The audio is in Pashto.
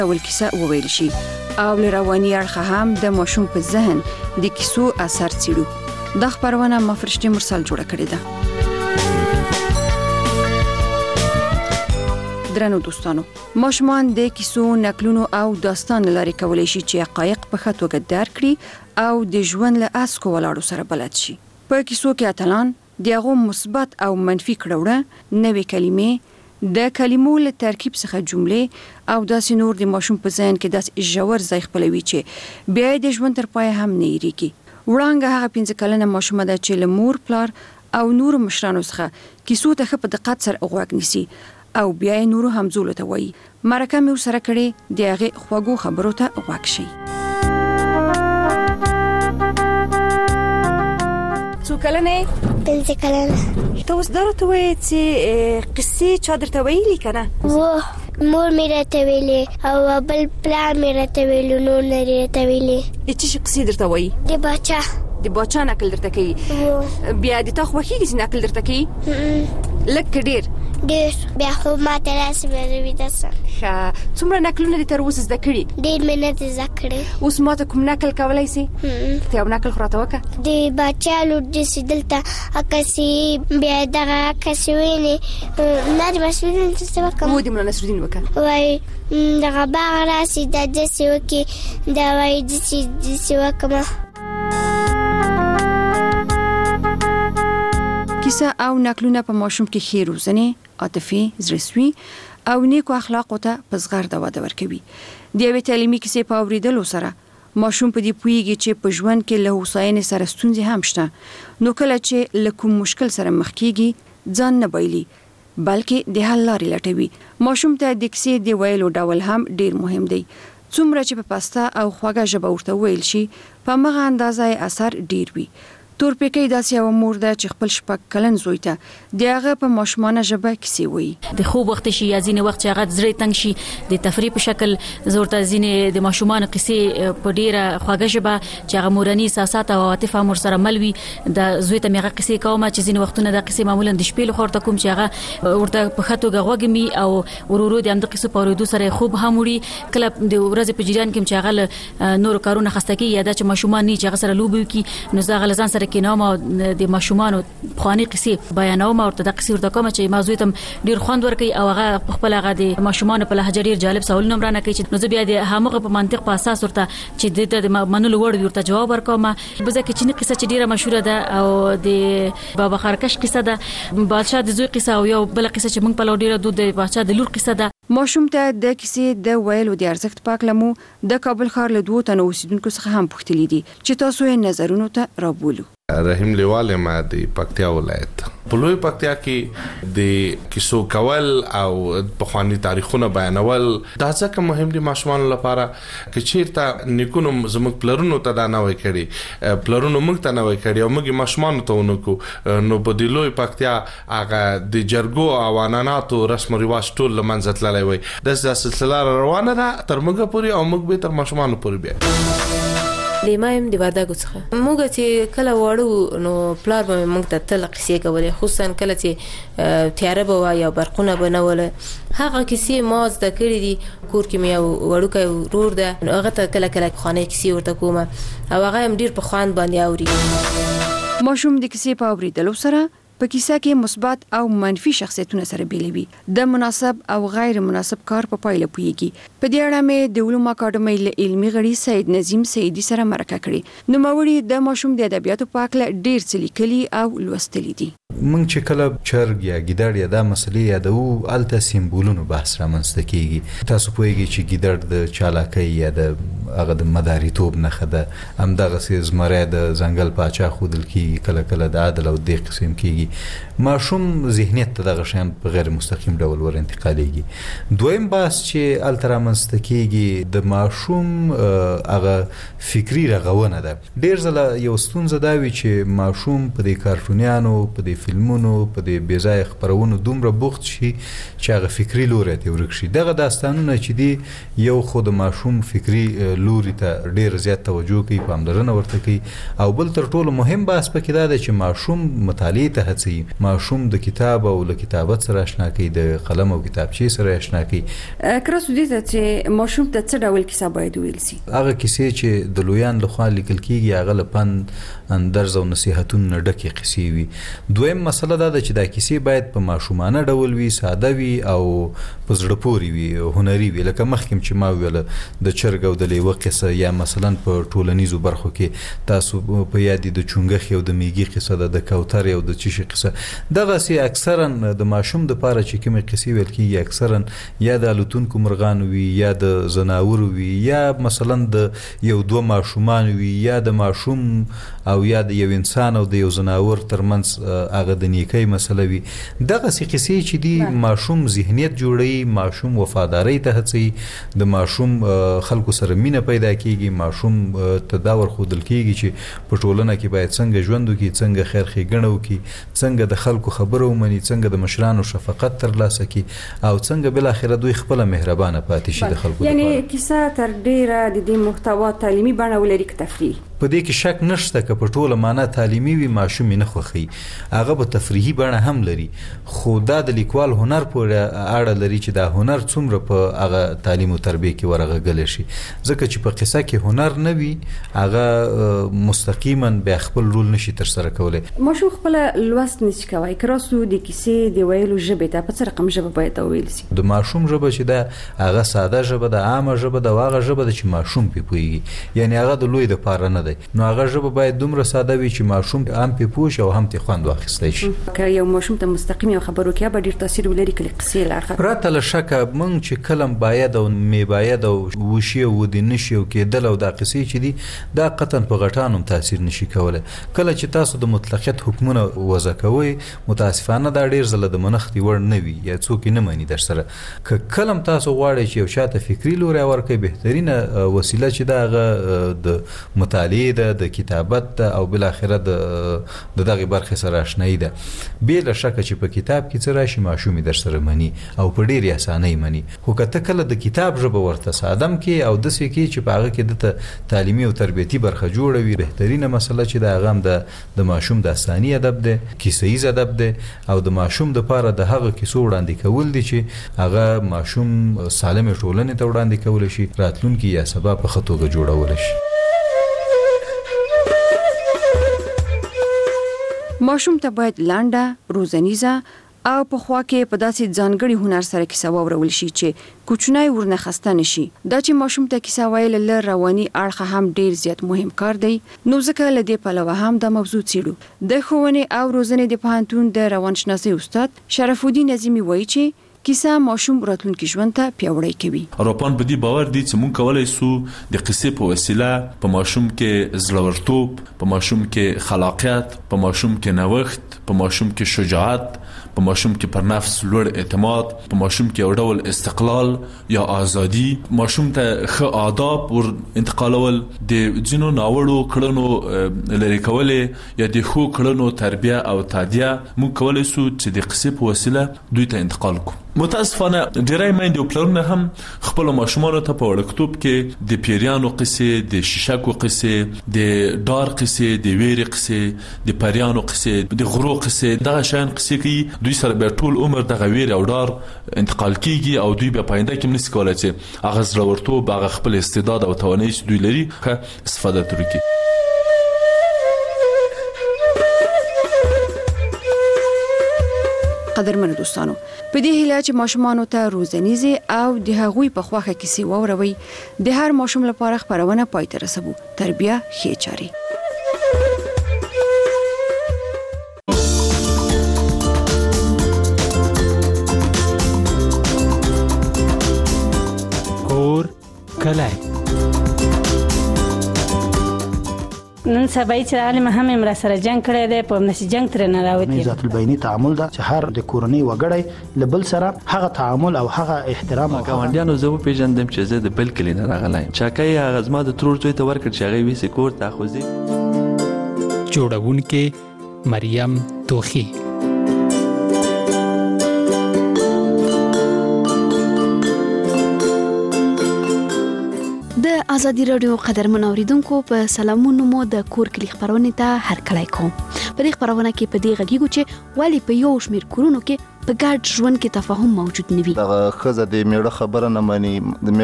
اول کیسه وویل شي او له رواني اړخه هم د ماشوم په ذهن د کیسو اثر څیړو. دا خبرونه ما فرشتي مرسل جوړه کړې ده. درنو دوستانو، ماشومان د کیسو، نقلونو او داستان لاري کولای شي چې حقایق په ښه توګه درک کړي او د ژوند له اسکو ولاړو سره بلد شي. په کیسو کې اتلان دغه مثبت او منفي کړهوړه، نوې کلمې، د کلمو له ترکیب څخه جملې او داسې نور د ماشوم په ذهن کې داس ژور ځای خپلوي چې بیا د ژوند تر پای هم نه یریږي. وړانګه هغه 15 کلنه ماشومه ده چې له مور، پلار او نور مشرانو څخه کیسو ته په دقت سره غوږ نیسي او بیا یې نورو همزولو ته وایي. مرکه مې ورسره کړې، د هغې خوږو خبرو ته غوږ شئ. څو کلنه؟ 15 کلنه. ته اوس دا راته وایې چې قصې چا درته ویلي که نه؟ مور مې راته ویلې او بل پلار مې راته ویلو، نور نه راته ویلې. څه شي قصې درته وایي؟ د باچا نقل درته کوي؟ بیا د تا خوښېږي چې نقل درته کوي؟ لږ که ډېر؟ ډېر. بیا خو ما ته راسې بیا ویده سم. ښه، څومره نقلونه دې تر اوسه زده کړي؟ ډېر مې نه دي زده کړي. اوس ما ته کوم نقل کولی سې؟ ته یو نقل خو راته وکړه. د باچا لور داسې دلته عکسې، بیا دغه عکسې وینې نه د مسعودین څه وکړم؟ د ملا نصرالدین وکړه. وایي دغه باغ راسې دا داسې وکړي، دا وایي داسې وکړم. کیسه او نقلونه په ماشوم کې ښې روزنې، عاطفي، زړهسوي او نیکو اخلاقو ته په زغرده وده ورکوي. د یوې تعلیمي کیسې په اورېدلو سره ماشوم په دې پوهیږي چې په ژوند کې له هوساینې سره ستونزې هم شته، نو کله چې له کوم مشکل سره مخ کیږي ځان نه بایلي بلکې د حل لارې لټوي. ماشوم ته د کیسې د ویلو ډول هم ډیر مهم دی. څومره چې په پسته او خوږه ژبه ورته ویل شي په مغه اندازه اثر ډیر وي. تورپیکۍ داسې یو مور ده چې خپل 6 کلن زوی ته د هغه په ماشومانه ژبه کیسې وایي. د خوب وخت شي یا ځینې وخت چې هغه زړه تنګ شي، د تفریح په شکل زورته ځینې د ماشومان کیسې په ډیره خوږه ژبه چې هغه مورني احساسات او عاطفه مور سره ملوي، د زوی ته میغه کیسې کوم چې ځینې وختونه د کیسې معمولا د شپې لخوا ورته کوم چې هغه ورته په خاطر غوږمي او ورورو د هم د کیسې په اورېدو سره خوب هم وړي. کله د ورځې په جریان کې چې هغه نور کارونه خسته کوي یا د ماشومان نه چې هغه سره لوبي کوي، نو زغه لزان سره کې نو د ماشومان خواني قصې بیانوم او ورته د قصې ورته کوم چې موضوع تم ډیر خوند ورکي او هغه خپل هغه د ماشومان په لهجه ډیر جالب سوال نمبر نه کوي چې نو بیا د هغه په منطق په اساس ورته چې د منلو وړ ورته جواب ورکوم. بځکه چې قصه چې ډیره مشهوره ده او د بابا خرکش قصه ده، بادشاہ د زوی قصه او یو بل قصه چې موږ په لور ډیره د بادشاہ د لور قصه ده. ماشوم ته د کیسې د ویلو د ارزښت پاک لمو د کابل ښار له 2 تنو اوسیدونکو څخه هم پوښتلي دي چې تاسو یې نظرونو ته رابولو. رحیم لیوال ما د پکتیا ولایت په لوی پکتیا کې د کیسو کول او په خواني تاریخونه بیانول دا ځکه مهم دي ماشومان لپاره چې چیرته نیکونو زموږ پلرونو ته دا نه وای کړي، پلرونو موږ ته نه وای کړي او موږ ماشومان ته ونکو. نو په د لوی پکتیا هغه د جرګو او عنعناتو رسم او رواج ټول لمنځه تللی وای. د سلسله روانه ده تر موږ پورې او موږ به تر ماشومان پورې بیا لیمایم د وردګو څخه موږ چې کله وړو نو پلار به موږ ته تل قصې کولې، خصوصا کله چې تیاره به وای یا برقونه به نه وله. هغه کیسې ما زده کړې دي. کور کې مې یو وړوکی ورور ده، هغه ته کله کله خوانې کیسې ورته کوم او هغه هم ډیر په خوند باندې اوري. ماشوم د کیسې په اورېدلو سره په کیسه کې مثبت او منفي شخصیتونه سره بیلوي، د مناسب او غیر مناسب کار په پایله پوهیږي. په دې اړه مې د علوم اکاډمۍ له علمي غړي سید نظیم سیدی سره مرکه کړې. نو موري د ماشوم د ادبیاتو په اړه ډیر څه لیکلي او لوستلي دي. موږ چې کله چرګ یا ګیدړ یا د مسلې یادو الته سیمبولونو بحث رامنځته کیږي. تاسو پوهیږئ چې ګیدړ د چالاکۍ یا د هغه د مداریتوب نښه ده، همدغه زمری د ځنګل پاچا ښودل کیږي، کله کله د عدل او دې قسم کیږي. ماشوم ذهنیت ته دغه شیان په غیر مستقیم ډول ور انتقالیږي. دویم بحث چې الته رامنځته کیږي د ماشوم هغه فکری رغونه ده. ډیر ځله یو ستونزه دا وي چې ماشوم په دې کارټونیانو، په دې فلمونو، په دې بېځایه خپرونو دومره بوخت شي چې هغه فکری لوري ته ورک شي. دغه داستانونه چې دی یو خود ماشوم فکری لوري ته ډیر زیات توجه کوي، پاملرنه ورته کوي. او بل تر ټولو مهم بحث پکې دا دی چې ماشوم مطالعې ته هڅوي، ماشوم د کتاب او له کتابت سره آشنا کوي، د قلم او کتابچې سره آشنا کوي. کراسو دې ته چې ماشوم ته څه ډول کیسه باید ویل شي؟ هغه کیسې چې د لویان لخوا لیکل کیږي هغه له پند، اندرز او نصيحتونو نه ډکې قصې وي. دویم مسله دا ده چې دا کیسې باید په ماشومانه ډول وي، ساده وي او په زړه پورې وي، هنري وي. لکه مخکې چې ما ویل د چرګ او د لیوه قصه، یا مثلا په ټولنیزو برخو کې تاسو په یاد د چونګخ او د میږي قصه ده، د کوتر او د چشي قصه. دغه سي اکثرا د ماشوم د پاره چې کومه قصې ویل کیږي اکثرا یا د الوتونکو مرغان وي، یا د زناور وي، یا مثلا د یو دوه ماشومان وي، یا د ماشوم او یا د یو انسان او د یو زناور ترمنځ هغه د نیکۍ مسله وي. دغه سي قصې چې دی ماشوم ذهنیت جوړي، ماشوم وفاداری ته هڅي، د ماشوم خلکو سره مینه پیدا کیږي، ماشوم تداور خودل کیږي چې په ټولنه کې باید څنګه ژوند وکړي، څنګه خیر ښېګڼه وکړي، څنګه د خلکو خبره ومني، څنګه د مشرانو شفقت ترلاسه کړي، او څنګه بل اخر دوی خپل مهربانه پاتې شي د خلکو. یعنی کیسه تر ډیره د دې محتوا تعلیمي بڼه ولري که تفریحي؟ په دې کې شک نشته که په ټوله معنا تعلیمي وي ماشوم نه خوخي، هغه په تفریحي بڼه هم لري. خو دا د لیکوال هنر پورې اړه لري چې دا هنر څومره په هغه تعلیم او تربیه کې ورغږل شي. ځکه چې په قصه کې هنر نه وي هغه مستقیما به خپل رول نشي تر سره کولای. ماشوم خپل لوست نشي کوي. کراسو د کیسې د ویلو ژبه ته په څه رقم ژبه باید ویل شي؟ د ماشوم ژبه چې دا هغه ساده ژبه ده، عامه ژبه ده، هغه ژبه ده چې ماشوم پې پوهیږي. یعنی هغه د لوی د پاره نه دی، نو هغه ژبه باید دومره ساده وي چې ماشوم هم پې پوه شي او هم ترې خوند واخیستی شي. که یو ماشوم ته مستقیم یو خبر وکړي به ډېر تاثیر ولري که له قصې له اړخه. پرته له شکه موږ چې کلم باید او می باید او وشي او ودې نشي او کېدل او دا قصې چې دي دا قطعا په غټان هم تاثیر نشي کولی. کله چې تاسو د مطلقیت حکمونه وضع کوئ متاسفانه دا ډېر ځله د منښتې وړ نه وي یا څوک یې نه مني در سره. که کلم تاسو غواړئ چې یو چا ته فکري لوری ورکړئ، بهترینه وسیله چې دا هغه د مطالعې ده، د کتابت ده، او بالاخره د دغه برخې سره آشنایي ده. بې له شکه چې په کتاب کې څه راشي ماشوم یې در سره مني او په ډېرې اسانۍ مني. خو که ته کله د کتاب ژبه ورته سادم کې او داسې کې چې په هغه کې دته تعلیمي او تربیتي برخه جوړه وي، بهترینه مسله چې د هغه هم د ماشوم داستاني ادب دی، کیسه ییز ادب دی، او د ماشوم دپاره د هغه کیسو وړاندې کول دي چې هغه ماشوم سالمې ټولنې ته وړاندې کولی شي، راتلونکي یا سبا په ښه توګه جوړولی شي. ماشوم ته باید لنډه، روزنیزه او په خوا کې په داسې ځانګړي هنر سره کیسه واورول شي چې کوچنی ورنه خسته نشي. دا چې ماشوم ته کیسه ویل له رواني اړخه هم ډیر زیات مهم کار دی. نو ځکه له دې پلوه هم د موضوع څیړو. د ښوونې او روزنې د پوهنتون د روانشناسۍ استاد شرف الدین عظیمي وایي چې کیسه ماشوم راتلونکي ژوند ته پیاوړی کوي. اروپان په دې باور دي چې مونږ کولای سو د قصې په وسیله په ماشوم کې زړورتوب، په ماشوم کې خلاقیت، په ماشوم کې نوښت، په ماشوم کې شجاعت، په ماشوم کې پر نفس لوړ اعتماد، په ماشوم کې یو ډول استقلال یا ازادي، ماشوم ته ښه آداب ور انتقالول، د ځینو ناوړو کړنو لرې کولې یا د ښو کړنو تربیه او تعدیه مونږ کولای سو چې د قصې په وسیله دوی ته انتقال کو. متاسفانه ډیری میندې او پلرونه هم خپل ماشومانو ته په وړکتوب کې د پیریانو قصې، د شیشکو قصې، د ډار قصې، د ویرې قصې، د پریانو قصې، د غرو قصې، دغه شیان قصې کوي. دوی سره به ټول عمر دغه ویرې او ډار انتقال کیږي او دوی به پاینده کې نشي کولای چې هغه زړورتوب، هغه خپل استعداد او توانایي چې دوی لري ښه استفاده ترې کړي. قدرمنو دوستانو، په دې هیله چې ماشومانو ته روزنیزه او د هغوی په خواخه کیسې واوروي، د هر ماشوم لپاره خبرونه پای ته رسوي. تربیه ښه چاري. کور کلای نن سبا چې عالم هم امر سره جنگ کړی دی، په نشي جنگ تر نه راوتی. ذات البینی تعامل دا چې هر د کورنۍ وګړی لبل سره هغه تعامل او هغه احترام او ګاونډیانو زه پیژندم چې زه د بل کلی نه راغلی چاکای هغه زما د ترور زوی ته ورکړ چې هغه ویسې کور ته خوځي. جوړونکې مریم توخی. د د ازادي رادیو قدرمن اوریدونکو په سلامونو مو د کور کلی خبرونه ته هرکلی کوم. په دې خبرونه کې په دې غږیږو چې ولی په یو شمیر کورونو کې په ګډ ژوند کې تفاهم موجود نه وي. دغه خزه د میړه خبره نه مانی